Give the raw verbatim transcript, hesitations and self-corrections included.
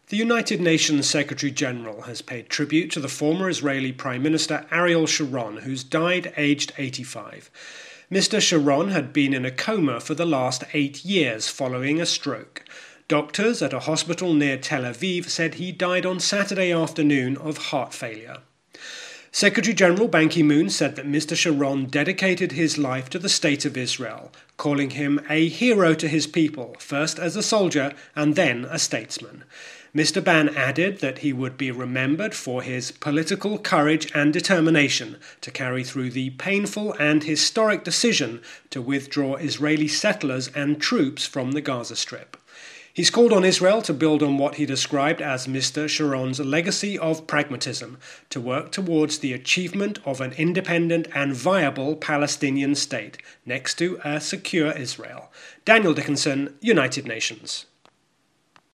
The United Nations Secretary-General has paid tribute to the former Israeli Prime Minister Ariel Sharon, who's died aged eighty-five. Mister Sharon had been in a coma for the last eight years following a stroke. Doctors at a hospital near Tel Aviv said he died on Saturday afternoon of heart failure. Secretary-General Ban Ki-moon said that Mister Sharon dedicated his life to the State of Israel, calling him a hero to his people, first as a soldier and then a statesman. Mister Ban added that he would be remembered for his political courage and determination to carry through the painful and historic decision to withdraw Israeli settlers and troops from the Gaza Strip. He's called on Israel to build on what he described as Mister Sharon's legacy of pragmatism, to work towards the achievement of an independent and viable Palestinian state, next to a secure Israel. Daniel Dickinson, United Nations.